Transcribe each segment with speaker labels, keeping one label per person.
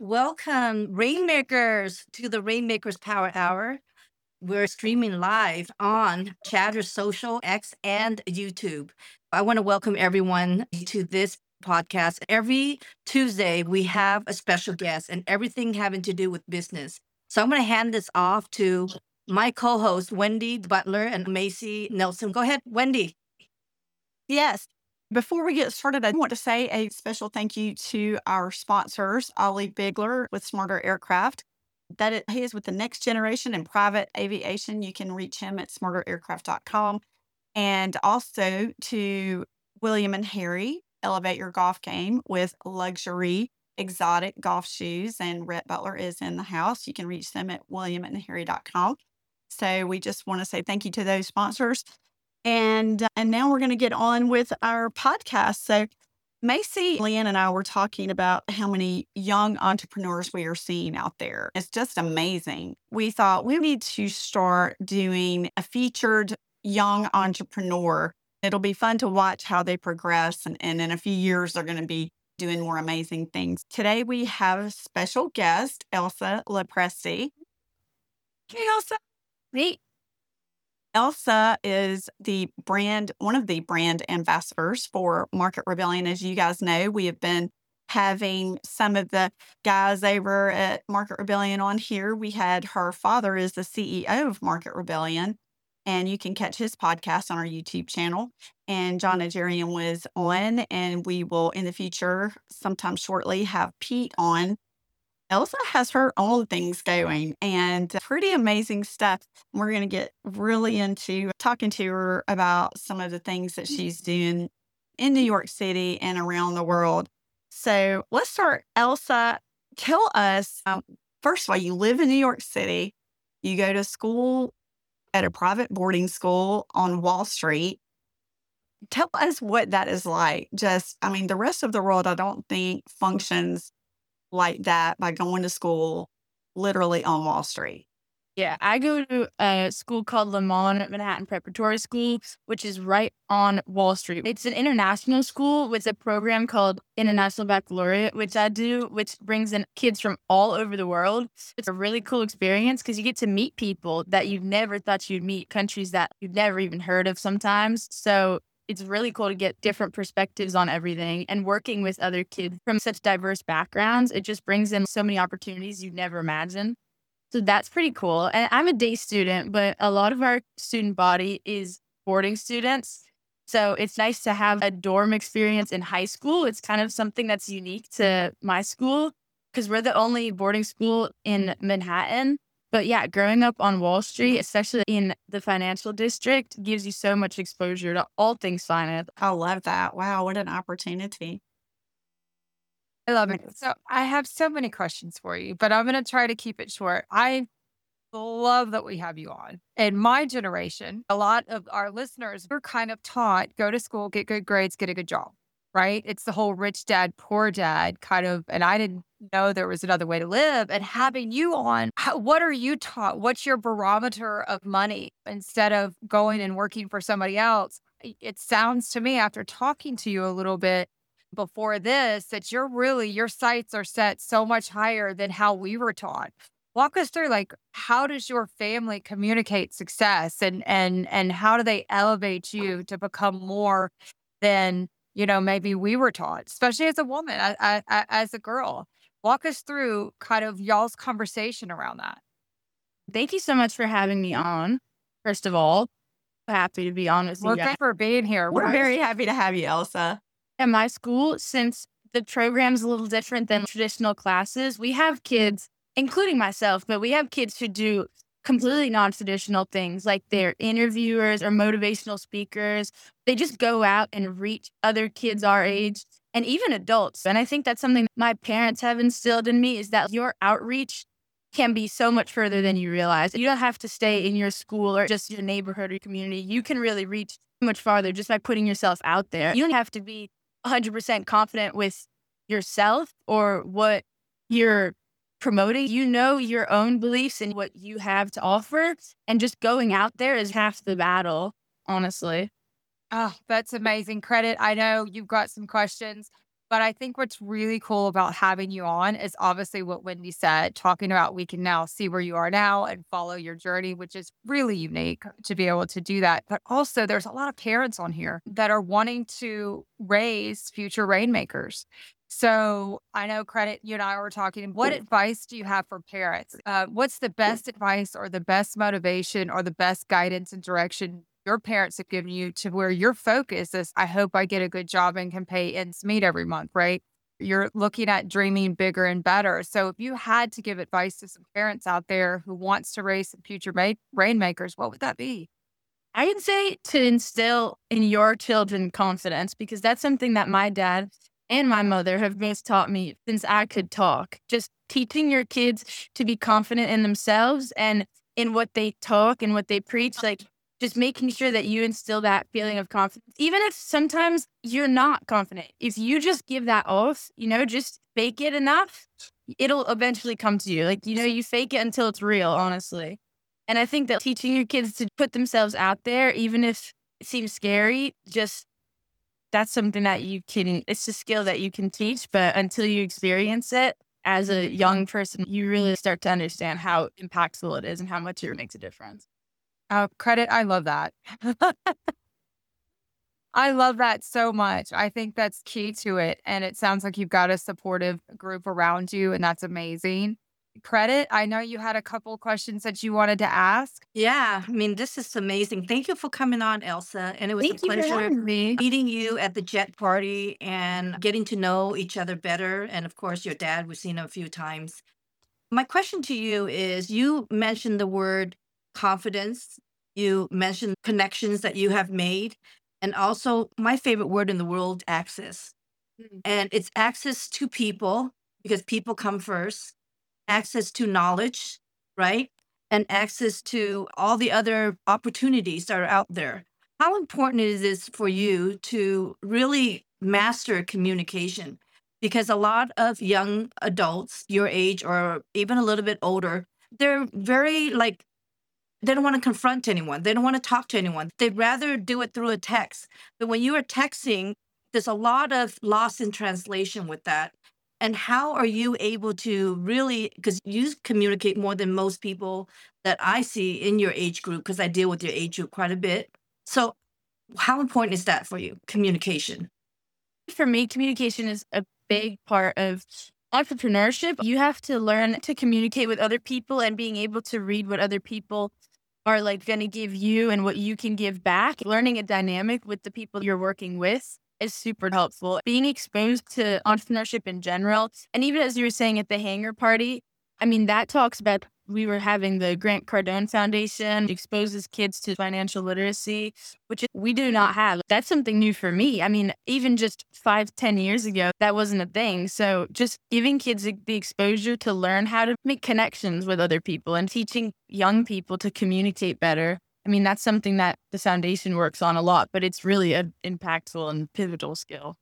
Speaker 1: Welcome, Rainmakers, to the Rainmakers Power Hour. We're streaming live on Chatter Social, X, and YouTube. I want to welcome everyone to this podcast. Every Tuesday, we have a special guest and everything having to do with business. So I'm going to hand this off to my co host, Wendy Butler and Macy Nelson. Go ahead, Wendy.
Speaker 2: Yes. Before we get started, I want to say a special thank you to our sponsors, Ollie Bigler with Smarter Aircraft. He is with the next generation in private aviation. You can reach him at smarteraircraft.com. And also to William and Harry, elevate your golf game with luxury exotic golf shoes. And Rhett Butler is in the house. You can reach them at williamandharry.com. So we just want to say thank you to those sponsors. And now we're going to get on with our podcast. So Macy, Leanne, and I were talking about how many young entrepreneurs we are seeing out there. It's just amazing. We thought we need to start doing a featured young entrepreneur. It'll be fun to watch how they progress. And in a few years, they're going to be doing more amazing things. Today, we have a special guest, Elsa Lopresti. Hey, Elsa.
Speaker 1: Hey.
Speaker 2: Elsa is one of the brand ambassadors for Market Rebellion. As you guys know, we have been having some of the guys over at Market Rebellion on here. We had her father is the CEO of Market Rebellion, and you can catch his podcast on our YouTube channel. And John Najarian was on, and we will in the future, sometime shortly, have Pete on. Elsa has her own things going and pretty amazing stuff. We're going to get really into talking to her about some of the things that she's doing in New York City and around the world. So let's start. Elsa, tell us, first of all, you live in New York City. You go to school at a private boarding school on Wall Street. Tell us what that is like. The rest of the world, I don't think functions like that by going to school literally on Wall Street.
Speaker 3: Yeah, I go to a school called Lamont Manhattan Preparatory School, which is right on Wall Street. It's an international school with a program called International Baccalaureate, which I do, which brings in kids from all over the world. It's a really cool experience because you get to meet people that you never thought you'd meet, countries that you've never even heard of sometimes. So it's really cool to get different perspectives on everything, and working with other kids from such diverse backgrounds. It just brings in so many opportunities you'd never imagine. So that's pretty cool. And I'm a day student, but a lot of our student body is boarding students. So it's nice to have a dorm experience in high school. It's kind of something that's unique to my school because we're the only boarding school in Manhattan. But yeah, growing up on Wall Street, especially in the financial district, gives you so much exposure to all things finance.
Speaker 2: I love that. Wow, what an opportunity.
Speaker 4: I love it. So I have so many questions for you, but I'm going to try to keep it short. I love that we have you on. In my generation, a lot of our listeners were kind of taught, go to school, get good grades, get a good job, right? It's the whole rich dad, poor dad kind of, and I didn't know there was another way to live. And having you on, what are you taught? What's your barometer of money instead of going and working for somebody else? It sounds to me, after talking to you a little bit before this, that your sights are set so much higher than how we were taught. Walk us through, how does your family communicate success, and how do they elevate you to become more than, maybe we were taught, especially as a woman, as a girl? Walk us through kind of y'all's conversation around that.
Speaker 3: Thank you so much for having me on. First of all, happy to be on with you
Speaker 4: Well,
Speaker 3: guys.
Speaker 4: thanks for being here.
Speaker 2: We're very happy to have you, Elsa.
Speaker 3: At my school, since the program's a little different than traditional classes, we have kids, including myself, but we have kids who do completely non-traditional things, like they're interviewers or motivational speakers. They just go out and reach other kids our age and even adults. And I think that's something my parents have instilled in me, is that your outreach can be so much further than you realize. You don't have to stay in your school or just your neighborhood or community. You can really reach much farther just by putting yourself out there. You don't have to be 100% confident with yourself or what you're promoting. You know your own beliefs and what you have to offer, and just going out there is half the battle, honestly.
Speaker 4: Oh, that's amazing. Credit. I know you've got some questions. But I think what's really cool about having you on is obviously what Wendy said, talking about we can now see where you are now and follow your journey, which is really unique to be able to do that. But also, there's a lot of parents on here that are wanting to raise future rainmakers. So I know, Credit, you and I were talking. What advice do you have for parents? What's the best advice or the best motivation or the best guidance and direction your parents have given you to where your focus is, I hope I get a good job and can pay ends meet every month, right? You're looking at dreaming bigger and better. So if you had to give advice to some parents out there who wants to raise some future rainmakers, what would that be?
Speaker 3: I would say to instill in your children confidence, because that's something that my dad and my mother have both taught me since I could talk. Just teaching your kids to be confident in themselves and in what they talk and what they preach. Like, just making sure that you instill that feeling of confidence, even if sometimes you're not confident. If you just give that off, just fake it enough, it'll eventually come to you. Like, you fake it until it's real, honestly. And I think that teaching your kids to put themselves out there, even if it seems scary, that's something that it's a skill that you can teach. But until you experience it as a young person, you really start to understand how impactful it is and how much it makes a difference.
Speaker 4: Credit, I love that. I love that so much. I think that's key to it. And it sounds like you've got a supportive group around you, and that's amazing. Credit, I know you had a couple questions that you wanted to ask.
Speaker 1: Yeah, I mean, this is amazing. Thank you for coming on, Elsa. And it was
Speaker 3: Thank
Speaker 1: a
Speaker 3: you for
Speaker 1: pleasure
Speaker 3: having me.
Speaker 1: meeting you at the Jet Party and getting to know each other better. And of course, your dad, we've seen him a few times. My question to you is, you mentioned the word confidence. You mentioned connections that you have made. And also, my favorite word in the world, access. And it's access to people because people come first, access to knowledge, right? And access to all the other opportunities that are out there. How important is this for you to really master communication? Because a lot of young adults your age or even a little bit older, they're very like, they don't want to confront anyone. They don't want to talk to anyone. They'd rather do it through a text. But when you are texting, there's a lot of loss in translation with that. And how are you able to really, because you communicate more than most people that I see in your age group, because I deal with your age group quite a bit. So, how important is that for you, communication?
Speaker 3: For me, communication is a big part of entrepreneurship. You have to learn to communicate with other people and being able to read what other people are like going to give you and what you can give back. Learning a dynamic with the people you're working with is super helpful. Being exposed to entrepreneurship in general, and even as you were saying at the hangar party, I mean, that talks about, we were having the Grant Cardone Foundation exposes kids to financial literacy, which we do not have. That's something new for me. I mean, even just 5-10 years ago, that wasn't a thing. So just giving kids the exposure to learn how to make connections with other people and teaching young people to communicate better. I mean, that's something that the foundation works on a lot, but it's really an impactful and pivotal skill.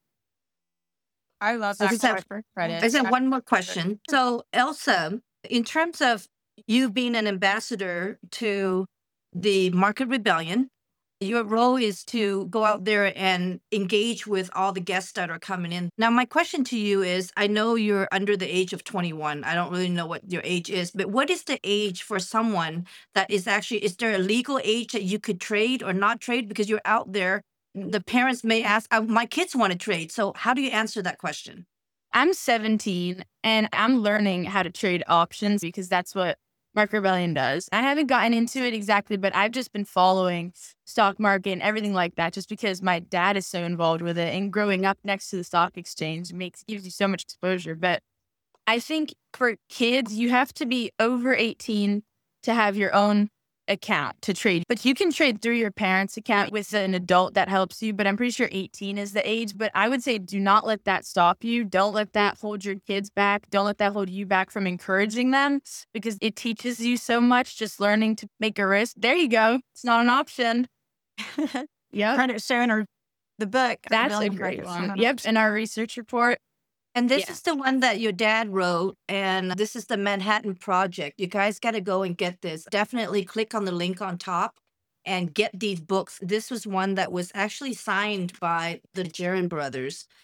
Speaker 4: I love
Speaker 1: So
Speaker 4: that
Speaker 1: just have-
Speaker 4: question, Credit.
Speaker 1: I just have one more question. So, Elsa, in terms of you being an ambassador to the Market Rebellion, your role is to go out there and engage with all the guests that are coming in. Now, my question to you is, I know you're under the age of 21. I don't really know what your age is, but what is the age for someone that is actually, is there a legal age that you could trade or not trade? Because you're out there, the parents may ask, my kids want to trade. So how do you answer that question?
Speaker 3: I'm 17 and I'm learning how to trade options because that's what Market Rebellion does. I haven't gotten into it exactly, but I've just been following stock market and everything like that just because my dad is so involved with it, and growing up next to the stock exchange gives you so much exposure. But I think for kids, you have to be over 18 to have your own account to trade. But you can trade through your parents' account with an adult that helps you. But I'm pretty sure 18 is the age. But I would say do not let that stop you. Don't let that hold your kids back. Don't let that hold you back from encouraging them, because it teaches you so much just learning to make a risk. There you go. It's not an option. Yep.
Speaker 2: Credit sharing or the book.
Speaker 3: That's a
Speaker 2: Rebellion
Speaker 3: great
Speaker 2: Credit
Speaker 3: one.
Speaker 2: Sharing.
Speaker 3: Yep. In our research report.
Speaker 1: And this
Speaker 3: Yeah.
Speaker 1: is the one that your dad wrote, and this is the Manhattan Project. You guys got to go and get this. Definitely click on the link on top and get these books. This was one that was actually signed by the Jaron brothers.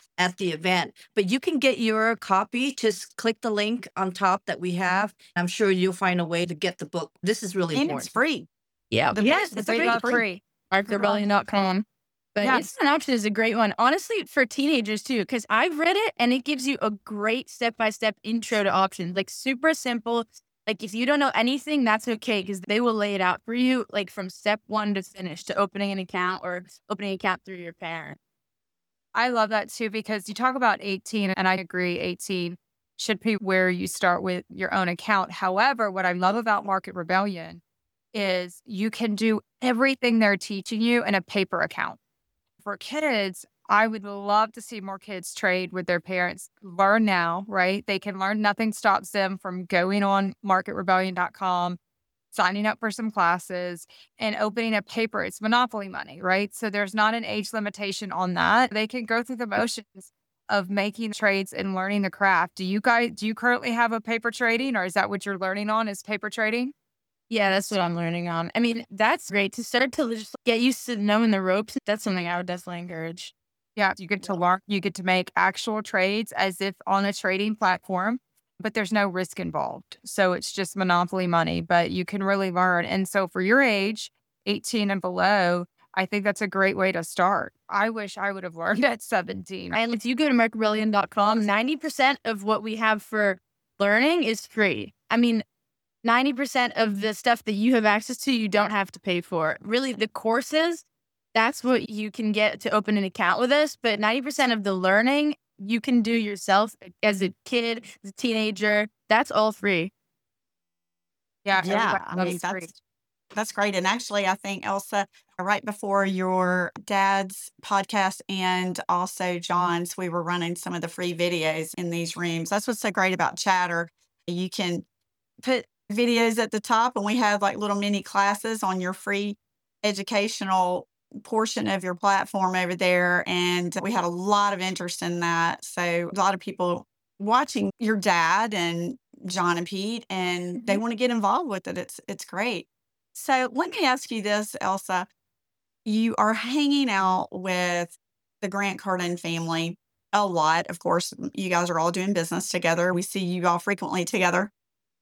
Speaker 1: at the event. But you can get your copy. Just click the link on top that we have. I'm sure you'll find a way to get the book. This is really
Speaker 2: And
Speaker 1: important.
Speaker 2: it's free.
Speaker 3: Yeah.
Speaker 1: Yes,
Speaker 4: It's
Speaker 1: it's
Speaker 4: free.
Speaker 1: free.
Speaker 4: Free.
Speaker 3: MarketRebellion.com. But
Speaker 4: Yes.
Speaker 3: Instant Option is a great one, honestly, for teenagers too, because I've read it and it gives you a great step-by-step intro to options, like super simple. Like if you don't know anything, that's okay, because they will lay it out for you, like from step one to finish, to opening an account or opening an account through your parent.
Speaker 4: I love that too, because you talk about 18, and I agree, 18 should be where you start with your own account. However, what I love about Market Rebellion is you can do everything they're teaching you in a paper account. For kids, I would love to see more kids trade with their parents. Learn now, right? They can learn. Nothing stops them from going on marketrebellion.com, signing up for some classes, and opening a paper. It's monopoly money, right? So there's not an age limitation on that. They can go through the motions of making trades and learning the craft. Do you currently have a paper trading, or is that what you're learning on, is paper trading?
Speaker 3: Yeah, that's what I'm learning on. I mean, that's great to start to just get used to knowing the ropes. That's something I would definitely encourage.
Speaker 4: Yeah, you get to learn, you get to make actual trades as if on a trading platform, but there's no risk involved. So it's just monopoly money, but you can really learn. And so for your age, 18 and below, I think that's a great way to start. I wish I would have learned at 17.
Speaker 3: And if you go to MarketRebellion.com, 90% of what we have for learning is free. I mean, 90% of the stuff that you have access to, you don't have to pay for. Really, the courses, that's what you can get to open an account with us. But 90% of the learning you can do yourself as a kid, as a teenager. That's all free.
Speaker 4: Yeah,
Speaker 2: Yeah, I mean,
Speaker 4: that's free.
Speaker 2: that's great. And actually, I think, Elsa, right before your dad's podcast and also John's, we were running some of the free videos in these rooms. That's what's so great about Chatter. You can put videos at the top, and we have like little mini classes on your free educational portion of your platform over there. And we had a lot of interest in that. So a lot of people watching your dad and John and Pete, and they want to get involved with it. It's great. So let me ask you this, Elsa. You are hanging out with the Grant Cardone family a lot. Of course, you guys are all doing business together. We see you all frequently together.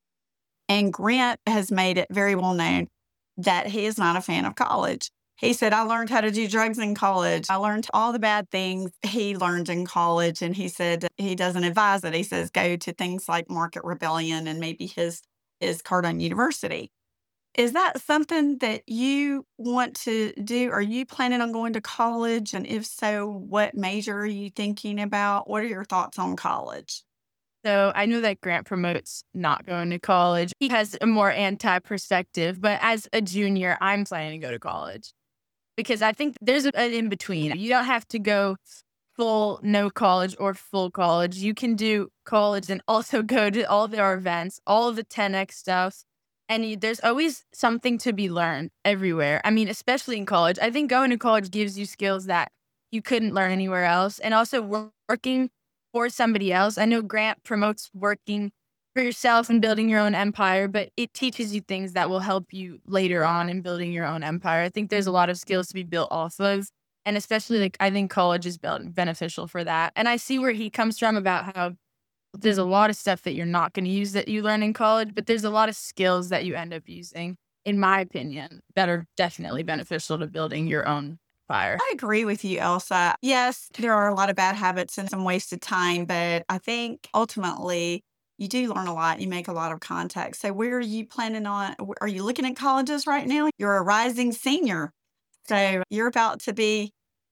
Speaker 2: And Grant has made it very well known that he is not a fan of college. He said, I learned how to do drugs in college. I learned all the bad things he learned in college. And he said he doesn't advise it. He says, go to things like Market Rebellion and maybe his Cardone University. Is that something that you want to do? Are you planning on going to college? And if so, what major are you thinking about? What are your thoughts on college?
Speaker 3: So I know that Grant promotes not going to college. He has a more anti-perspective, but as a junior, I'm planning to go to college because I think there's an in-between. You don't have to go full no college or full college. You can do college and also go to all of our events, all of the 10X stuff. And there's always something to be learned everywhere. I mean, especially in college. I think going to college gives you skills that you couldn't learn anywhere else. And also working for somebody else. I know Grant promotes working for yourself and building your own empire, but it teaches you things that will help you later on in building your own empire. I think there's a lot of skills to be built off of. And especially, like, I think college is beneficial for that. And I see where he comes from about how there's a lot of stuff that you're not going to use that you learn in college, but there's a lot of skills that you end up using, in my opinion, that are definitely beneficial to building your own empire.
Speaker 2: I agree with you, Elsa. Yes, there are a lot of bad habits and some wasted time, but I think ultimately you do learn a lot. You make a lot of contacts. So where are you planning on? Are you looking at colleges right now? You're a rising senior. So you're about to be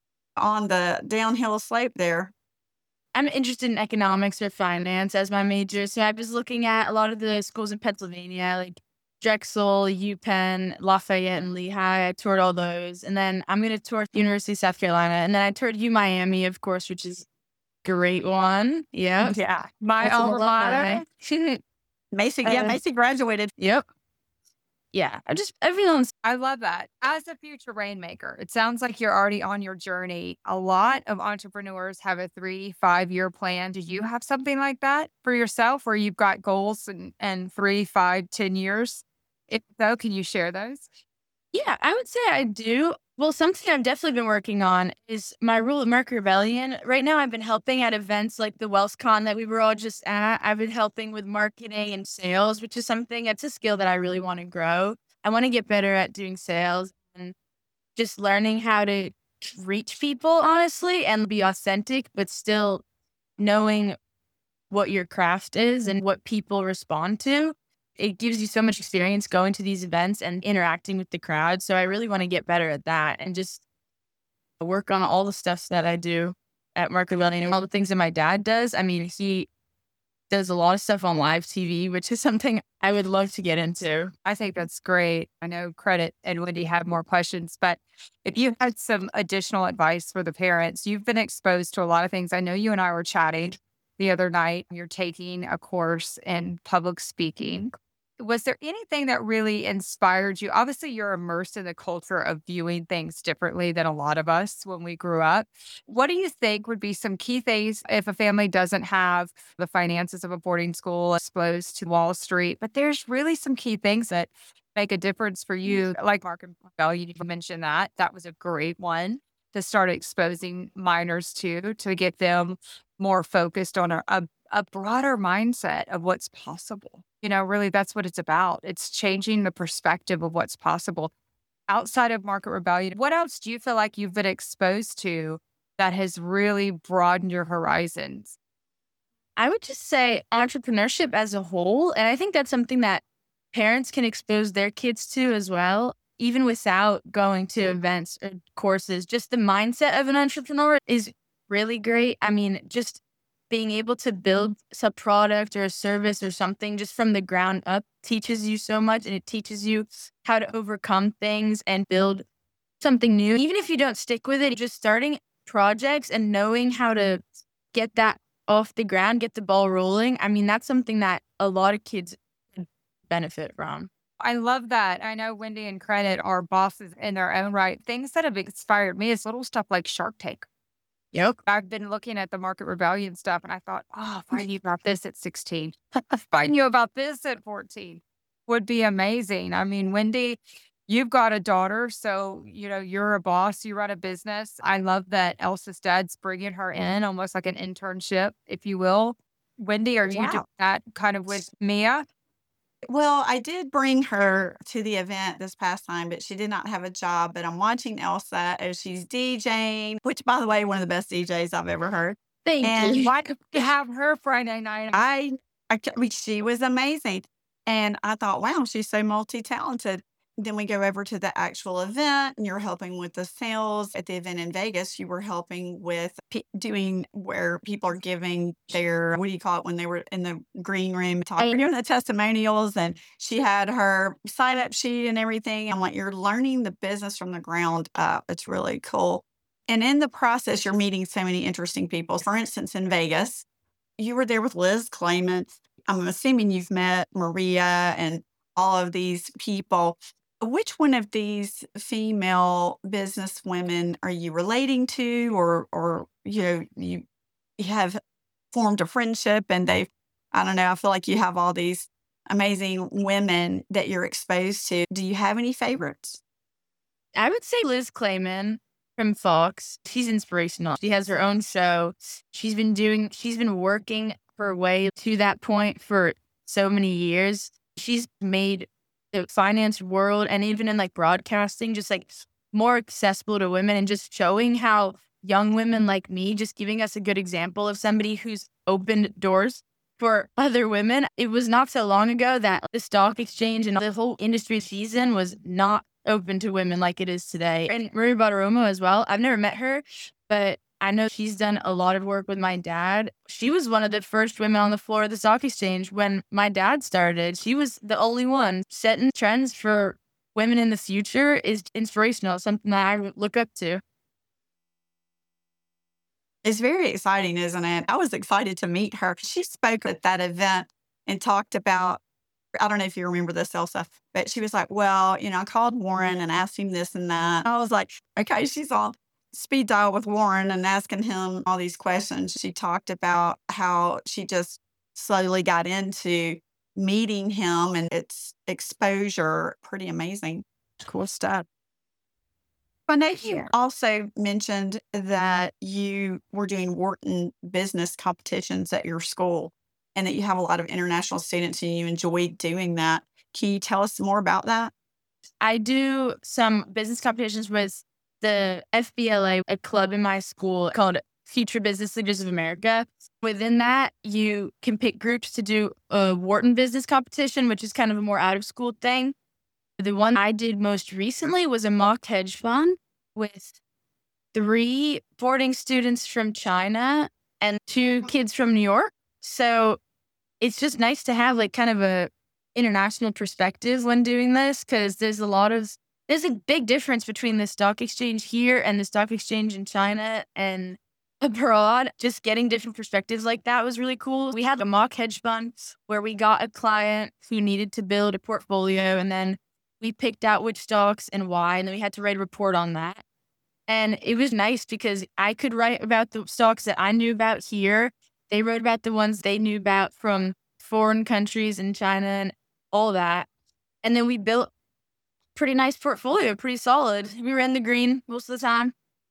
Speaker 2: on the downhill slope there.
Speaker 3: I'm interested in economics or finance as my major. So I was looking at a lot of the schools in Pennsylvania, like Drexel, UPenn, Lafayette, and Lehigh. I toured all those. And then I'm going to tour University of South Carolina. And then I toured Miami, of course, which is a great one. Yeah.
Speaker 4: Yeah. My alma mater.
Speaker 2: Macy, Macy graduated.
Speaker 3: Yep. Yeah. Everyone's.
Speaker 4: I love that. As a future rainmaker, it sounds like you're already on your journey. A lot of entrepreneurs have a 3-5 year plan. Do you have something like that for yourself where you've got goals and 3, 5, 10 years? If so, can you share those?
Speaker 3: Yeah, I would say I do. Well, something I've definitely been working on is my role at Market Rebellion. Right now, I've been helping at events like the WellsCon that we were all just at. I've been helping with marketing and sales, which is something, it's a skill that I really want to grow. I want to get better at doing sales and just learning how to reach people, honestly, and be authentic, but still knowing what your craft is and what people respond to. It gives you so much experience going to these events and interacting with the crowd. So I really want to get better at that and just work on all the stuff that I do at Market Rebellion and all the things that my dad does. I mean, he does a lot of stuff on live TV, which is something I would love to get into.
Speaker 4: I think that's great. I know Credit and Wendy have more questions, but if you had some additional advice for the parents, you've been exposed to a lot of things. I know you and I were chatting the other night. You're taking a course in public speaking. Was there anything that really inspired you? Obviously, you're immersed in the culture of viewing things differently than a lot of us when we grew up. What do you think would be some key things if a family doesn't have the finances of a boarding school exposed to Wall Street? But there's really some key things that make a difference for you, like Market Rebellion. You mentioned that. That was a great one to start exposing minors to get them more focused on a broader mindset of what's possible. Really, that's what it's about. It's changing the perspective of what's possible. Outside of Market Rebellion, what else do you feel like you've been exposed to that has really broadened your horizons?
Speaker 3: I would just say entrepreneurship as a whole. And I think that's something that parents can expose their kids to as well, even without going to events or courses. Just the mindset of an entrepreneur is really great. I mean, just being able to build a product or a service or something just from the ground up teaches you so much, and it teaches you how to overcome things and build something new. Even if you don't stick with it, just starting projects and knowing how to get that off the ground, get the ball rolling. I mean, that's something that a lot of kids could benefit from.
Speaker 4: I love that. I know Wendy and Credit are bosses in their own right. Things that have inspired me is little stuff like Shark Tank.
Speaker 3: Yep.
Speaker 4: I've been looking at the Market Rebellion stuff and I thought, oh, if I knew about this at 16, if I knew about this at 14, would be amazing. I mean, Wendy, you've got a daughter, so, you're a boss, you run a business. I love that Elsa's dad's bringing her in almost like an internship, if you will. Wendy, are you doing that kind of with Mia?
Speaker 2: Well, I did bring her to the event this past time, but she did not have a job. But I'm watching Elsa as she's DJing, which, by the way, one of the best DJs I've ever heard.
Speaker 3: Thank
Speaker 2: And
Speaker 3: you.
Speaker 4: Why did we have her Friday night?
Speaker 2: I mean, she was amazing. And I thought, wow, she's so multi-talented. Then we go over to the actual event, and you're helping with the sales. At the event in Vegas, you were helping with doing where people are giving their, what do you call it, when they were in the green room talking, doing the testimonials. And she had her sign up sheet and everything. I'm like, you're learning the business from the ground up. It's really cool. And in the process, you're meeting so many interesting people. For instance, in Vegas, you were there with Liz Clayman. I'm assuming you've met Maria and all of these people. Which one of these female business women are you relating to, or you have formed a friendship and I don't know, I feel like you have all these amazing women that you're exposed to. Do you have any favorites?
Speaker 3: I would say Liz Clayman from Fox. She's inspirational. She has her own show. She's been working her way to that point for so many years. She's made the finance world and even in like broadcasting, just like more accessible to women, and just showing how young women like me, just giving us a good example of somebody who's opened doors for other women. It was not so long ago that the stock exchange and the whole industry season was not open to women like it is today. And Maria Bartiromo as well. I've never met her, but I know she's done a lot of work with my dad. She was one of the first women on the floor of the stock exchange when my dad started. She was the only one setting trends for women in the future. Is inspirational, something that I look up to.
Speaker 2: It's very exciting, isn't it? I was excited to meet her. She spoke at that event and talked about, I don't know if you remember this, Elsa, but she was like, well, I called Warren and asked him this and that. I was like, okay, she's on speed dial with Warren and asking him all these questions. She talked about how she just slowly got into meeting him and its exposure. Pretty amazing. Cool stuff. I know you also mentioned that you were doing Wharton business competitions at your school and that you have a lot of international students and you enjoy doing that. Can you tell us more about that?
Speaker 3: I do some business competitions with the FBLA, a club in my school called Future Business Leaders of America. Within that, you can pick groups to do a Wharton business competition, which is kind of a more out of school thing. The one I did most recently was a mock hedge fund with 3 boarding students from China and 2 kids from New York. So it's just nice to have like kind of a international perspective when doing this, because there's a big difference between the stock exchange here and the stock exchange in China and abroad. Just getting different perspectives like that was really cool. We had a mock hedge fund where we got a client who needed to build a portfolio, and then we picked out which stocks and why, and then we had to write a report on that. And it was nice because I could write about the stocks that I knew about here. They wrote about the ones they knew about from foreign countries and China and all that. And then we built pretty nice portfolio, pretty solid. We ran the green most of the time.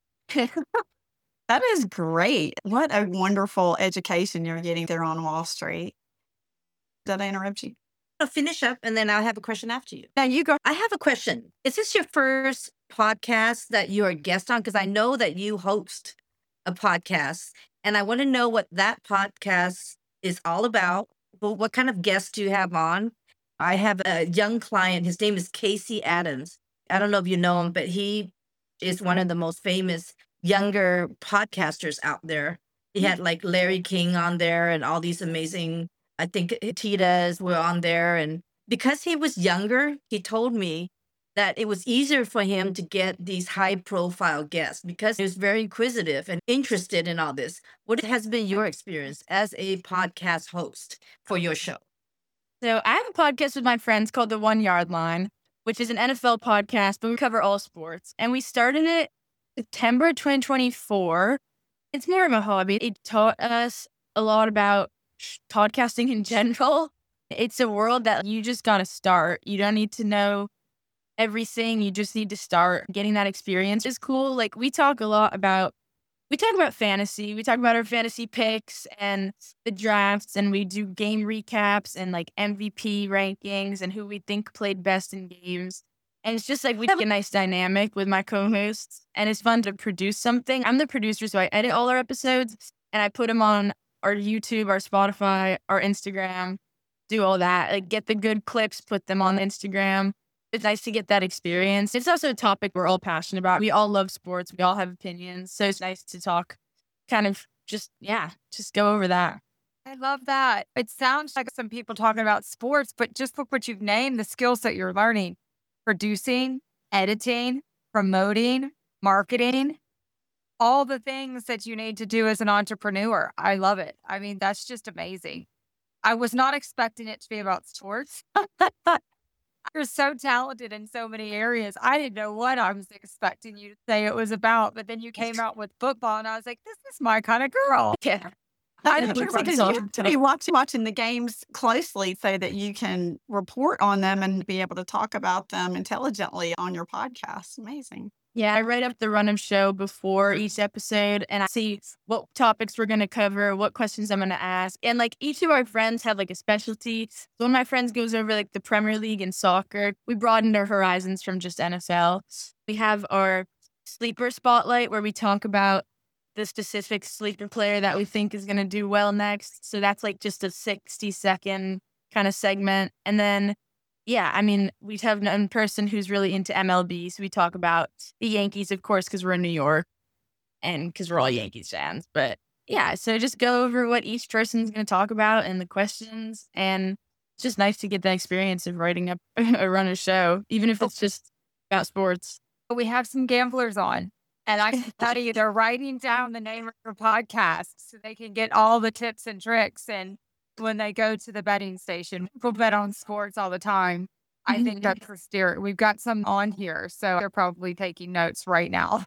Speaker 2: That is great. What a wonderful education you're getting there on Wall Street. Did I interrupt you?
Speaker 1: I'll finish up and then I'll have a question after you.
Speaker 2: No, you go.
Speaker 1: I have a question. Is this your first podcast that you're a guest on? Because I know that you host a podcast and I want to know what that podcast is all about. Well, what kind of guests do you have on? I have a young client. His name is Casey Adams. I don't know if you know him, but he is one of the most famous younger podcasters out there. He had like Larry King on there and all these amazing, I think Titas were on there. And because he was younger, he told me that it was easier for him to get these high profile guests because he was very inquisitive and interested in all this. What has been your experience as a podcast host for your show?
Speaker 3: So I have a podcast with my friends called The 1 Yard Line, which is an NFL podcast, but we cover all sports. And we started it September 2024. It's more of a hobby. It taught us a lot about podcasting in general. It's a world that you just got to start. You don't need to know everything. You just need to start. Getting that experience is cool. Like we talk about fantasy. We talk about our fantasy picks and the drafts, and we do game recaps and like MVP rankings and who we think played best in games. And it's just like we have a nice dynamic with my co-hosts, and it's fun to produce something. I'm the producer, so I edit all our episodes and I put them on our YouTube, our Spotify, our Instagram, do all that. Like get the good clips, put them on Instagram. It's nice to get that experience. It's also a topic we're all passionate about. We all love sports. We all have opinions. So it's nice to talk kind of just go over that.
Speaker 4: I love that. It sounds like some people talking about sports, but just look what you've named, the skills that you're learning: producing, editing, promoting, marketing, all the things that you need to do as an entrepreneur. I love it. I mean, that's just amazing. I was not expecting it to be about sports. You're so talented in so many areas. I didn't know what I was expecting you to say it was about, but then you came out with football, and I was like, this is my kind of girl.
Speaker 3: Yeah.
Speaker 2: I think because you have to be watching the games closely so that you can report on them and be able to talk about them intelligently on your podcast. Amazing.
Speaker 3: Yeah, I write up the run of show before each episode, and I see what topics we're going to cover, what questions I'm going to ask. And like each of our friends have like a specialty. So one of my friends goes over like the Premier League and soccer. We broadened our horizons from just NFL. We have our sleeper spotlight where we talk about the specific sleeper player that we think is going to do well next. So that's like just a 60-second kind of segment. And then yeah, I mean, we have one person who's really into MLB. So we talk about the Yankees, of course, because we're in New York and because we're all Yankees fans. But yeah, so just go over what each person's going to talk about and the questions. And it's just nice to get the experience of writing up a run of show, even if it's just about sports.
Speaker 4: We have some gamblers on, and I can tell you they're writing down the name of your podcast so they can get all the tips and tricks. And when they go to the betting station, people bet on sports all the time. I think that's hysterical. We've got some on here, so they're probably taking notes right now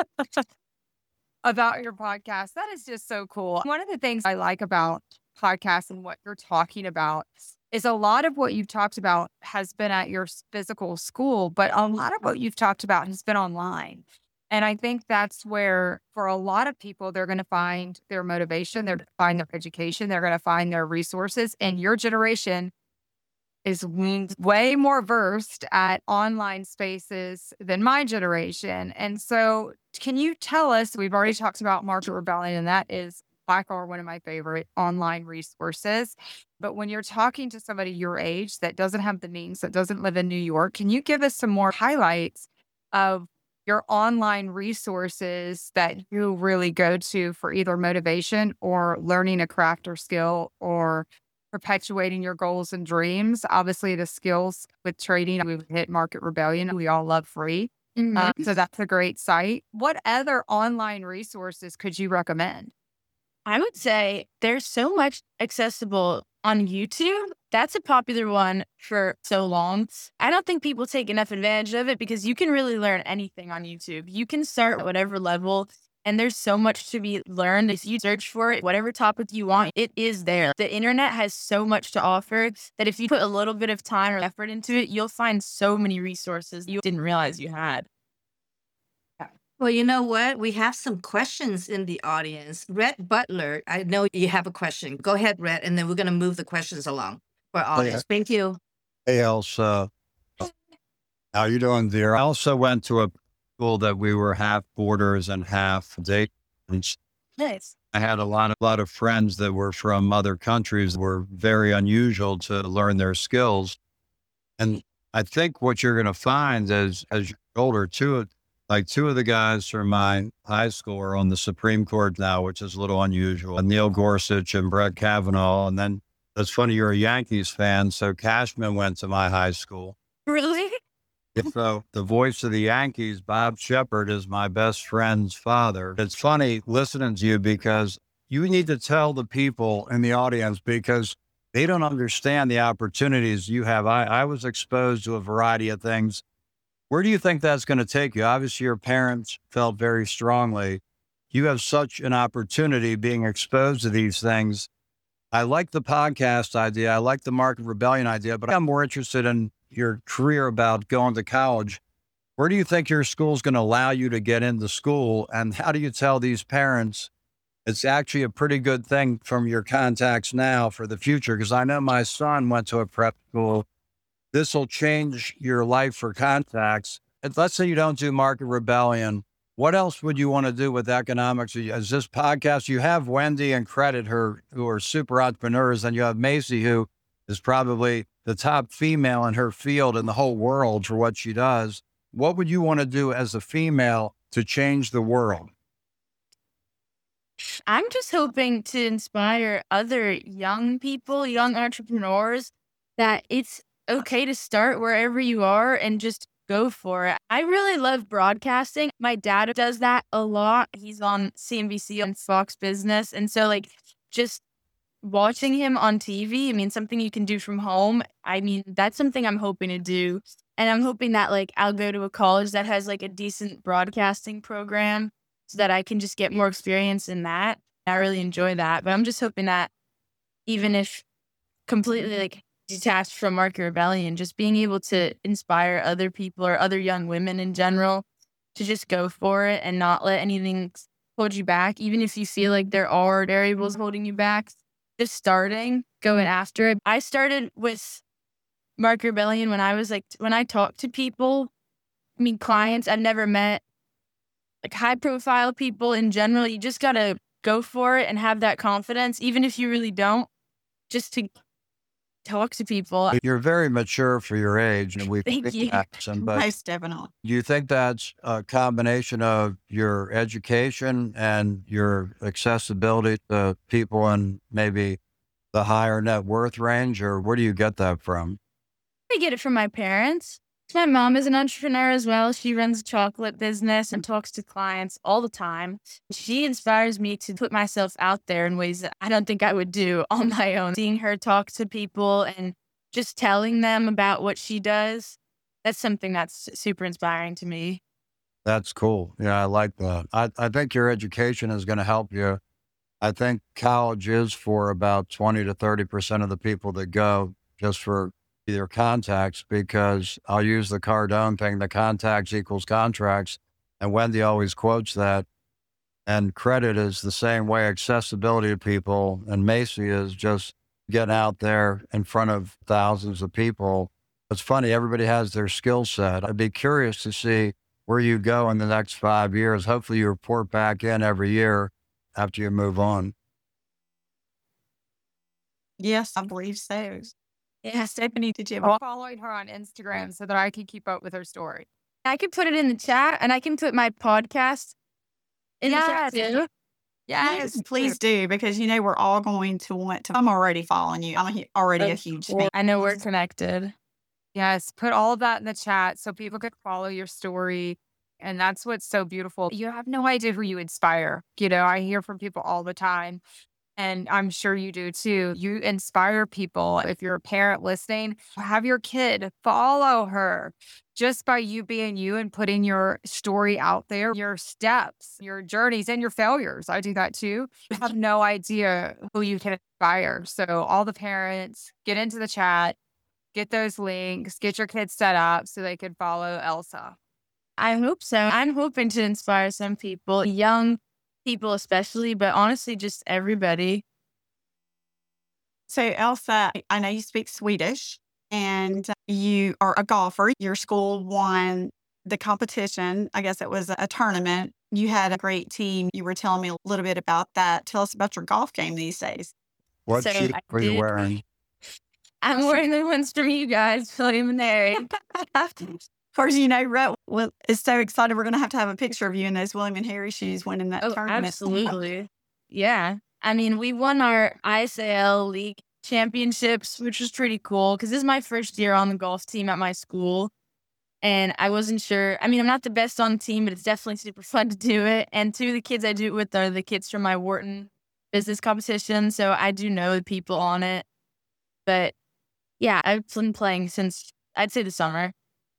Speaker 4: about your podcast. That is just so cool. One of the things I like about podcasts and what you're talking about is a lot of what you've talked about has been at your physical school, but a lot of what you've talked about has been online. And I think that's where, for a lot of people, they're going to find their motivation, they're going to find their education, they're going to find their resources. And your generation is way more versed at online spaces than my generation. And so, can you tell us? We've already talked about Market Rebellion, and that is by far one of my favorite online resources. But when you're talking to somebody your age that doesn't have the means, that doesn't live in New York, can you give us some more highlights of your online resources that you really go to for either motivation or learning a craft or skill or perpetuating your goals and dreams? Obviously, the skills with trading, we've hit Market Rebellion. We all love free. So that's a great site. What other online resources could you recommend?
Speaker 3: I would say there's so much accessible on YouTube. That's a popular one for so long. I don't think people take enough advantage of it because you can really learn anything on YouTube. You can start at whatever level, and there's so much to be learned. If you search for it, whatever topic you want, it is there. The internet has so much to offer that if you put a little bit of time or effort into it, you'll find so many resources you didn't realize you had.
Speaker 1: Well, you know what? We have some questions in the audience. Rhett Butler, I know you have a question. Go ahead, Rhett, and then we're going to move the questions along for our audience. Thank you.
Speaker 5: Hey, Elsa. How you doing, dear? I also went to a school that we were half boarders and half day.
Speaker 3: Nice.
Speaker 5: I had a lot of friends that were from other countries, were very unusual to learn their skills. And I think what you're going to find is, as you're older, two of the guys from my high school are on the Supreme Court now, which is a little unusual. Neil Gorsuch and Brett Kavanaugh. And then that's funny, you're a Yankees fan. So Cashman went to my high school.
Speaker 3: Really?
Speaker 5: So the voice of the Yankees, Bob Shepard, is my best friend's father. It's funny listening to you because you need to tell the people in the audience because they don't understand the opportunities you have. I was exposed to a variety of things. Where do you think that's going to take you? Obviously, your parents felt very strongly. You have such an opportunity being exposed to these things. I like the podcast idea. I like the Market Rebellion idea, but I'm more interested in your career about going to college. Where do you think your school's going to allow you to get into school? And how do you tell these parents it's actually a pretty good thing from your contacts now for the future? Because I know my son went to a prep school. This will change your life for contacts. And let's say you don't do Market Rebellion. What else would you want to do with economics? As this podcast, you have Wendy and Credit, who are super entrepreneurs, and you have Macy, who is probably the top female in her field in the whole world for what she does. What would you want to do as a female to change the world?
Speaker 3: I'm just hoping to inspire other young people, young entrepreneurs, that it's okay to start wherever you are and just go for it. I really love broadcasting. My dad does that a lot. He's on CNBC on Fox Business. And so just watching him on TV, I mean, something you can do from home. I mean, that's something I'm hoping to do. And I'm hoping that I'll go to a college that has a decent broadcasting program so that I can just get more experience in that. I really enjoy that. But I'm just hoping that even if completely detached from Market Rebellion, just being able to inspire other people or other young women in general to just go for it and not let anything hold you back. Even if you feel like there are variables holding you back, just starting, going after it. I started with Market Rebellion when I was when I talked to people, I mean, clients I've never met, high profile people in general, you just got to go for it and have that confidence, even if you really don't, just to talk to people.
Speaker 5: You're very mature for your age. And we
Speaker 3: Thank you.
Speaker 5: But
Speaker 2: Most definitely.
Speaker 5: do you think that's a combination of your education and your accessibility to people in maybe the higher net worth range, or where do you get that from?
Speaker 3: I get it from my parents. My mom is an entrepreneur as well. She runs a chocolate business and talks to clients all the time. She inspires me to put myself out there in ways that I don't think I would do on my own. Seeing her talk to people and just telling them about what she does, that's something that's super inspiring to me.
Speaker 5: That's cool. Yeah, I like that. I think your education is going to help you. I think college is for about 20 to 30% of the people that go. just for either contacts, because I'll use the Cardone thing, the contacts equals contracts. And Wendy always quotes that. And credit is the same way, accessibility to people. And Macy is just getting out there in front of thousands of people. It's funny, everybody has their skill set. I'd be curious to see where you go in the next 5 years. Hopefully you report back in every year after you move on.
Speaker 2: Yes, I believe so.
Speaker 3: Yeah,
Speaker 2: Stephanie, did you have
Speaker 4: I'm following her on Instagram so that I can keep up with her story.
Speaker 3: I can put it in the chat, and I can put my podcast in the chat too.
Speaker 2: Yes, please do, because we're all going to want to. I'm already following you. I'm already a huge fan.
Speaker 3: I know we're connected.
Speaker 4: Yes, put all of that in the chat so people could follow your story. And that's what's so beautiful. You have no idea who you inspire. I hear from people all the time, and I'm sure you do too. You inspire people. If you're a parent listening, have your kid follow her just by you being you and putting your story out there, your steps, your journeys, and your failures. I do that too. You have no idea who you can inspire. So all the parents, get into the chat, get those links, get your kids set up so they can follow Elsa.
Speaker 3: I hope so. I'm hoping to inspire some people, young people especially, but honestly, just everybody.
Speaker 2: So, Elsa, I know you speak Swedish and you are a golfer. Your school won the competition. I guess it was a tournament. You had a great team. You were telling me a little bit about that. Tell us about your golf game these days.
Speaker 5: What
Speaker 3: So
Speaker 5: shoe
Speaker 3: I
Speaker 5: are you
Speaker 3: did-
Speaker 5: wearing?
Speaker 3: I'm wearing the ones from you guys, William and Harry.
Speaker 2: Of course, Rhett is so excited. We're going to have a picture of you in those William and Harry shoes winning that
Speaker 3: Oh,
Speaker 2: tournament.
Speaker 3: absolutely. Yeah. I mean, we won our ISAL League championships, which was pretty cool because this is my first year on the golf team at my school. And I wasn't sure. I mean, I'm not the best on the team, but it's definitely super fun to do it. And two of the kids I do it with are the kids from my Wharton business competition. So I do know the people on it. But yeah, I've been playing since, I'd say, the summer.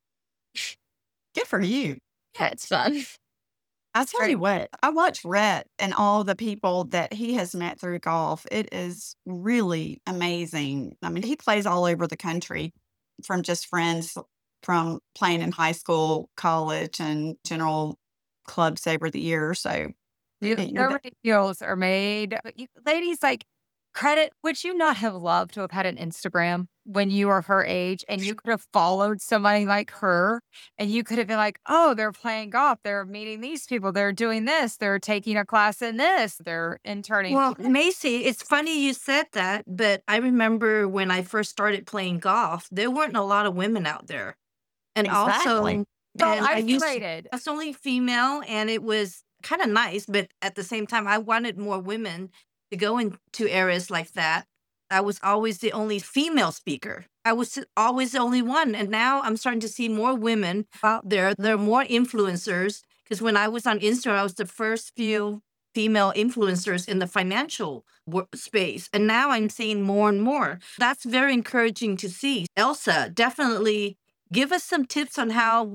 Speaker 2: Good for you.
Speaker 3: Yeah, it's fun.
Speaker 2: I tell you what, I watch Rhett and all the people that he has met through golf. It is really amazing. I mean, he plays all over the country from just friends from playing in high school, college, and general clubs over the years. So,
Speaker 4: So many deals are made. But ladies, credit, would you not have loved to have had an Instagram when you were her age and you could have followed somebody like her and you could have been like, oh, they're playing golf. They're meeting these people. They're doing this. They're taking a class in this. They're interning.
Speaker 1: Well, Macy, it's funny you said that, but I remember when I first started playing golf, there weren't a lot of women out there. And
Speaker 2: Exactly.
Speaker 1: also,
Speaker 4: So
Speaker 1: and I used
Speaker 4: isolated.
Speaker 1: I was only female, and it was kind of nice, but at the same time, I wanted more women to go into areas like that. I was always the only female speaker. I was always the only one. And now I'm starting to see more women out there. There are more influencers because when I was on Instagram, I was the first few female influencers in the financial space. And now I'm seeing more and more. That's very encouraging to see. Elsa, definitely give us some tips on how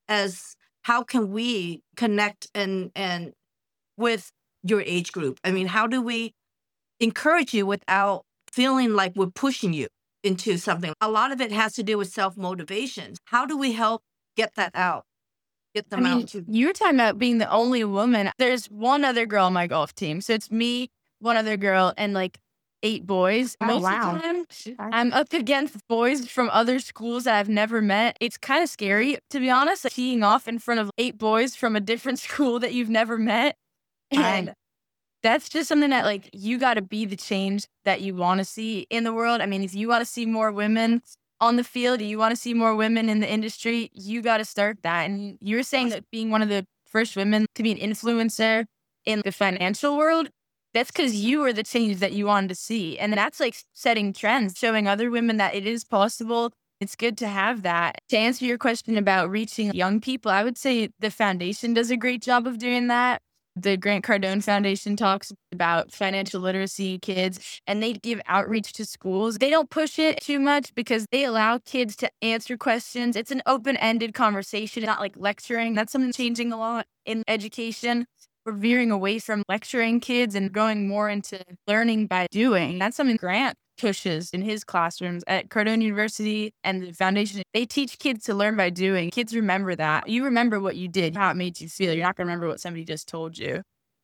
Speaker 1: can we connect and with your age group? I mean, how do we encourage you without feeling like we're pushing you into something? A lot of it has to do with self-motivation. How do we help get that out? Get them out.
Speaker 3: You were talking about being the only woman. There's one other girl on my golf team. So it's me, one other girl, and 8 boys.
Speaker 2: Oh,
Speaker 3: Most
Speaker 2: wow.
Speaker 3: of the time, I'm up against boys from other schools that I've never met. It's kind of scary, to be honest, teeing off in front of 8 boys from a different school that you've never met. And that's just something that you got to be the change that you want to see in the world. I mean, if you want to see more women on the field, you want to see more women in the industry, you got to start that. And you were saying that being one of the first women to be an influencer in the financial world, that's because you were the change that you wanted to see. And that's setting trends, showing other women that it is possible. It's good to have that. To answer your question about reaching young people, I would say the foundation does a great job of doing that. The Grant Cardone Foundation talks about financial literacy kids, and they give outreach to schools. They don't push it too much because they allow kids to answer questions. It's an open-ended conversation, not lecturing. That's something changing a lot in education. We're veering away from lecturing kids and going more into learning by doing. That's something Grant pushes in his classrooms at Cardone University and the foundation. They teach kids to learn by doing. Kids remember that. You remember what you did, how it made you feel. You're not going to remember what somebody just told you.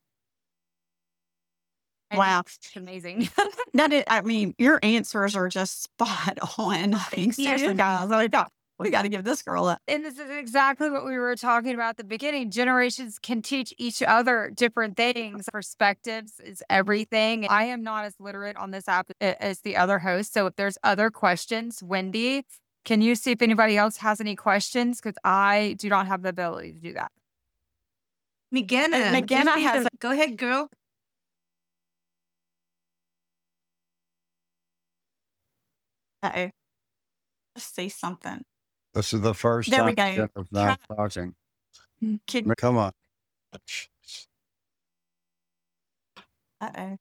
Speaker 2: Wow.
Speaker 4: Amazing.
Speaker 2: I mean, your answers are just spot on. Seriously, guys. We got to give this girl a.
Speaker 4: And this is exactly what we were talking about at the beginning. Generations can teach each other different things. Perspectives is everything. I am not as literate on this app as the other hosts. So if there's other questions, Wendy, can you see if anybody else has any questions? Because I do not have the ability to do that.
Speaker 1: McGenna has. Go ahead, girl.
Speaker 2: Uh-oh. Let's see something.
Speaker 5: This is the first
Speaker 2: There we
Speaker 5: time
Speaker 2: go.
Speaker 5: Jennifer's not talking.
Speaker 2: Kid-
Speaker 5: Come on.
Speaker 2: Uh-oh.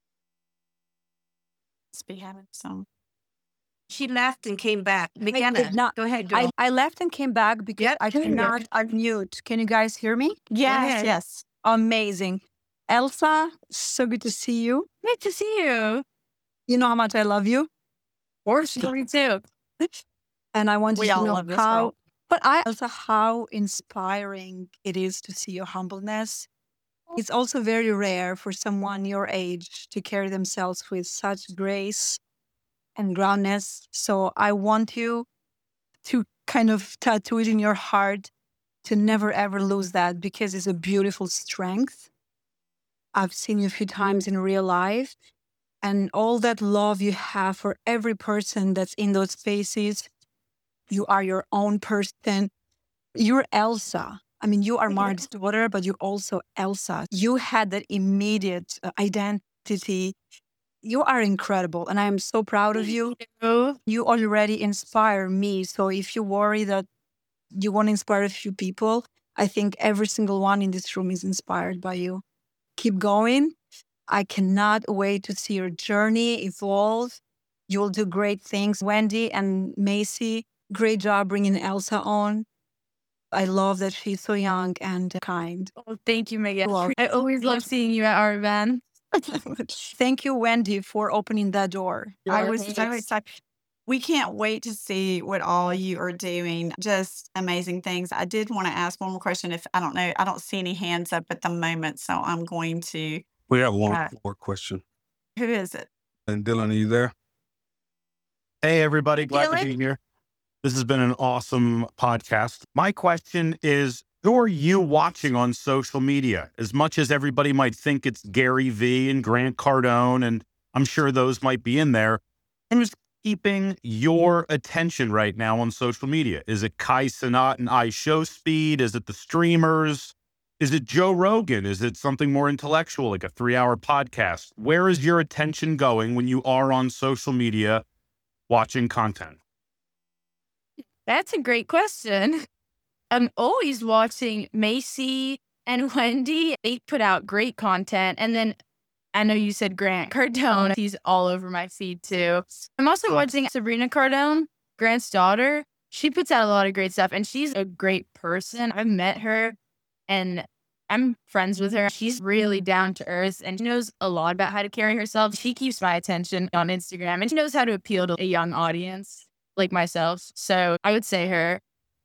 Speaker 2: Must be having some.
Speaker 1: She left and came back.
Speaker 6: did
Speaker 1: McGenna,
Speaker 6: not.
Speaker 1: go ahead, girl.
Speaker 6: I left and came back because
Speaker 1: Yep,
Speaker 6: I
Speaker 1: sure.
Speaker 6: cannot unmute. Can you guys hear me?
Speaker 2: Yes,
Speaker 1: ahead.
Speaker 2: yes.
Speaker 6: Amazing. Elsa, so good to see you.
Speaker 3: Great to see you.
Speaker 6: You know how much I love you.
Speaker 3: Of course, me too.
Speaker 6: And I want
Speaker 2: We
Speaker 6: you
Speaker 2: all
Speaker 6: to know
Speaker 2: love this
Speaker 6: how,
Speaker 2: girl.
Speaker 6: but Elsa, how inspiring it is to see your humbleness. It's also very rare for someone your age to carry themselves with such grace and groundness. So I want you to kind of tattoo it in your heart to never ever lose that, because it's a beautiful strength. I've seen you a few times in real life, and all that love you have for every person that's in those spaces. You are your own person. You're Elsa. I mean, you are Mark's daughter, but you're also Elsa. You had that immediate identity. You are incredible, and I am so proud of you. You already inspire me. So if you worry that you want to inspire a few people, I think every single one in this room is inspired by you. Keep going. I cannot wait to see your journey evolve. You'll do great things. Wendy and Macy, great job bringing Elsa on. I love that she's so young and kind.
Speaker 3: Oh, thank you, Megan.
Speaker 6: Well,
Speaker 3: I always love seeing you at our event.
Speaker 6: Thank you, Wendy, for opening that door.
Speaker 2: I was so excited. We can't wait to see what all you are doing. Just amazing things. I did want to ask one more question. If I don't know, I don't see any hands up at the moment, so I'm going to.
Speaker 7: We have one
Speaker 2: Uh,
Speaker 7: more question.
Speaker 2: Who is it?
Speaker 7: And Dylan, are you there? Hey, everybody. Glad to be here. This has been an awesome podcast. My question is, who are you watching on social media? As much as everybody might think it's Gary Vee and Grant Cardone, and I'm sure those might be in there, who's keeping your attention right now on social media? Is it Kai Cenat and iShowSpeed? Is it the streamers? Is it Joe Rogan? Is it something more intellectual, like a 3-hour podcast? Where is your attention going when you are on social media watching content?
Speaker 3: That's a great question. I'm always watching Macy and Wendy. They put out great content. And then I know you said Grant Cardone. He's all over my feed too. I'm also watching Sabrina Cardone, Grant's daughter. She puts out a lot of great stuff, and she's a great person. I've met her and I'm friends with her. She's really down to earth and she knows a lot about how to carry herself. She keeps my attention on Instagram and she knows how to appeal to a young audience like myself. So I would say her.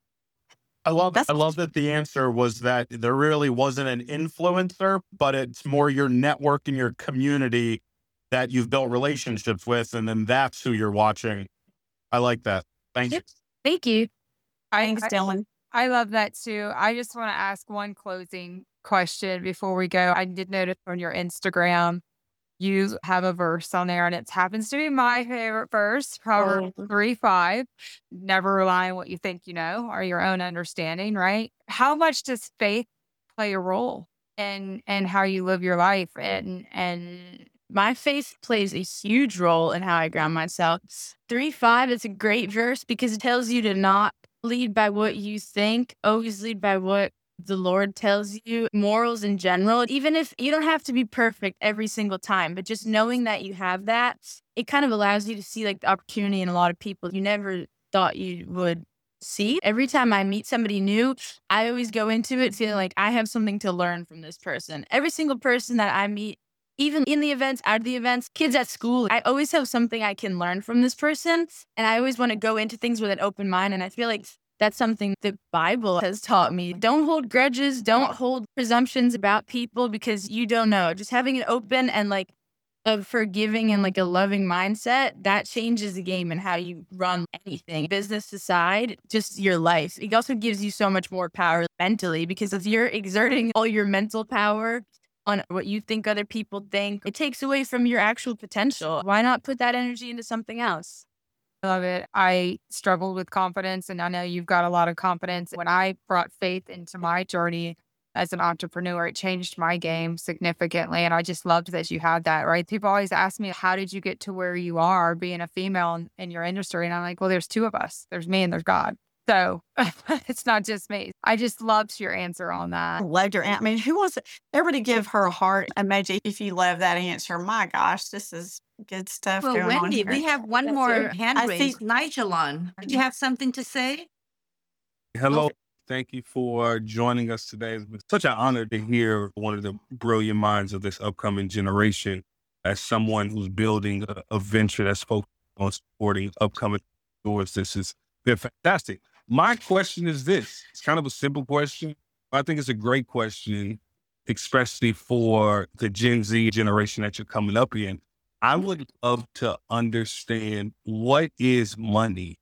Speaker 7: I love that the answer was that there really wasn't an influencer, but it's more your network and your community that you've built relationships with, and then that's who you're watching. I like that. Thank you.
Speaker 3: Thank you.
Speaker 2: Thanks, Dylan.
Speaker 4: I love that too. I just want to ask one closing question before we go. I did notice on your Instagram, you have a verse on there, and it happens to be my favorite verse, Proverbs 3:5. Never rely on what you think you know or your own understanding, right? How much does faith play a role in how you live your life? And
Speaker 3: my faith plays a huge role in how I ground myself. 3:5 is a great verse because it tells you to not lead by what you think, always lead by what the Lord tells you. Morals in general, even if you don't have to be perfect every single time, but just knowing that you have that, it kind of allows you to see like the opportunity in a lot of people you never thought you would see. Every time I meet somebody new, I always go into it feeling like I have something to learn from this person. Every single person that I meet even in the events, out of the events, kids at school, I always have something I can learn from this person. And I always want to go into things with an open mind. And I feel like that's something the Bible has taught me. Don't hold grudges. Don't hold presumptions about people because you don't know. Just having an open and like a forgiving and like a loving mindset, that changes the game and how you run anything. Business aside, just your life. It also gives you so much more power mentally because if you're exerting all your mental power on what you think other people think, it takes away from your actual potential. Why not put that energy into something else?
Speaker 4: I love it. I struggled with confidence, and I know you've got a lot of confidence. When I brought faith into my journey as an entrepreneur, it changed my game significantly. And I just loved that you had that, right? People always ask me, how did you get to where you are being a female in your industry? And I'm like, well, there's two of us. There's me and there's God. So it's not just me. I just loved your answer on that.
Speaker 2: Loved your aunt. I mean, who wants everybody give her a heart emoji if you love that answer? My gosh, this is good stuff
Speaker 1: Well,
Speaker 2: going on
Speaker 1: Wendy,
Speaker 2: here.
Speaker 1: we have one
Speaker 2: That's
Speaker 1: more
Speaker 2: it.
Speaker 1: hand
Speaker 2: I
Speaker 1: raised.
Speaker 2: see-
Speaker 1: Nigelon, do you have something to say?
Speaker 8: Hello. Thank you for joining us today. It's such an honor to hear one of the brilliant minds of this upcoming generation as someone who's building a venture that's focused on supporting upcoming entrepreneurs. This has been fantastic. My question is this. It's kind of a simple question, but I think it's a great question, especially for the Gen Z generation that you're coming up in. I would love to understand, what is money?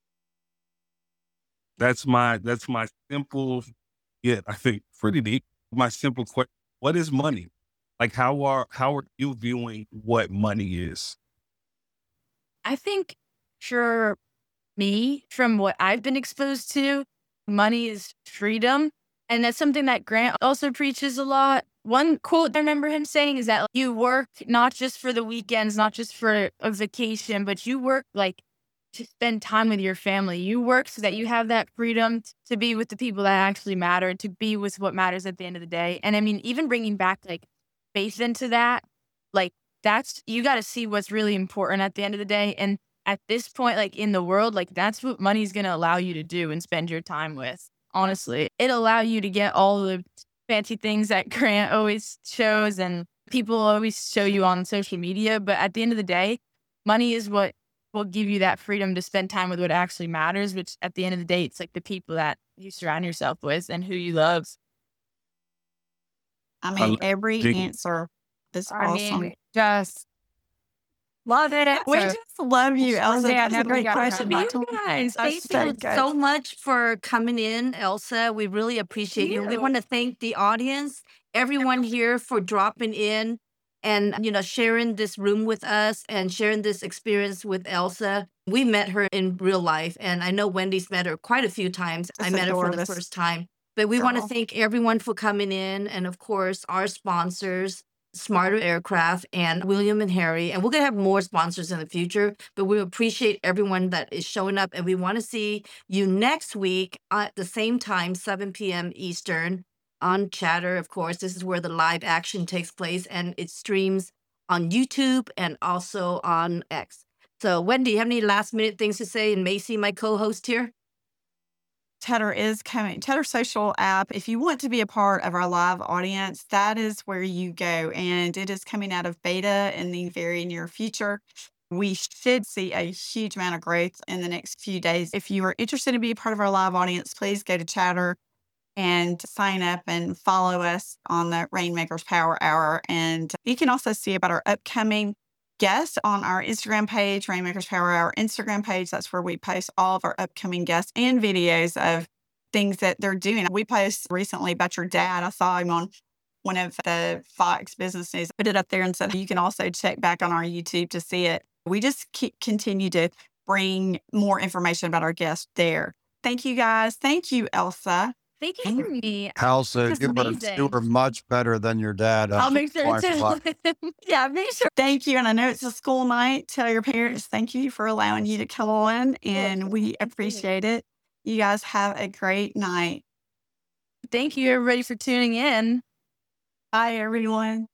Speaker 8: That's my simple, yet I think pretty deep. My simple question: what is money? Like, how are you viewing what money is?
Speaker 3: I think for me, from what I've been exposed to, money is freedom. And that's something that Grant also preaches a lot. One quote I remember him saying is that you work not just for the weekends, not just for a vacation, but you work like to spend time with your family. You work so that you have that freedom to be with the people that actually matter, to be with what matters at the end of the day. And I mean, even bringing back like faith into that, like that's, you got to see what's really important at the end of the day. And at this point, like in the world, like that's what money's going to allow you to do and spend your time with. Honestly, it'll allow you to get all the fancy things that Grant always shows and people always show you on social media. But at the end of the day, money is what will give you that freedom to spend time with what actually matters, which at the end of the day, it's like the people that you surround yourself with and who you love.
Speaker 2: I mean,
Speaker 8: love
Speaker 2: every
Speaker 8: Jiggy.
Speaker 2: answer is
Speaker 4: I
Speaker 2: awesome.
Speaker 4: mean, just love it.
Speaker 2: We
Speaker 4: So-
Speaker 2: just love you, Elsa.
Speaker 4: Yeah,
Speaker 2: That's a
Speaker 4: never
Speaker 2: great
Speaker 4: got
Speaker 2: question.
Speaker 4: around
Speaker 3: You guys,
Speaker 1: Thank
Speaker 2: so
Speaker 1: you
Speaker 2: good.
Speaker 1: so much for coming in, Elsa. We really appreciate you. We want to thank the audience, everyone here for dropping in and, sharing this room with us and sharing this experience with Elsa. We met her in real life, and I know Wendy's met her quite a few times. I
Speaker 2: Just
Speaker 1: met her for the
Speaker 2: adorable.
Speaker 1: first time. But we want to
Speaker 2: Girl.
Speaker 1: thank everyone for coming in, and of course, our sponsors, Smarter Aircraft and William and Harry. And we're going to have more sponsors in the future, but we appreciate everyone that is showing up. And we want to see you next week at the same time, 7 p.m. Eastern on Chatter. Of course, this is where the live action takes place and it streams on YouTube and also on X. So, Wendy, you have any last minute things to say? And Macy, my co-host here.
Speaker 2: Chatter is coming. Chatter Social app. If you want to be a part of our live audience, that is where you go. And it is coming out of beta in the very near future. We should see a huge amount of growth in the next few days. If you are interested in being part of our live audience, please go to Chatter and sign up and follow us on the Rainmakers Power Hour. And you can also see about our upcoming guests on our Instagram page, Rainmakers Power Hour Instagram page. That's where we post all of our upcoming guests and videos of things that they're doing. We posted recently about your dad. I saw him on one of the Fox Business News. Put it up there and said you can also check back on our YouTube to see it. We just continue to bring more information about our guests there. Thank you, guys. Thank you, Elsa.
Speaker 3: Thank you for me.
Speaker 5: Elsa,
Speaker 3: That's
Speaker 5: you
Speaker 3: amazing.
Speaker 5: were much better than your dad.
Speaker 3: I'll make sure
Speaker 5: Point blank.
Speaker 3: to. Yeah, make sure.
Speaker 2: Thank you. And I know it's a school night. Tell your parents thank you for allowing you to come on. And we appreciate it. You guys have a great night.
Speaker 3: Thank you, everybody, for tuning in.
Speaker 2: Bye, everyone.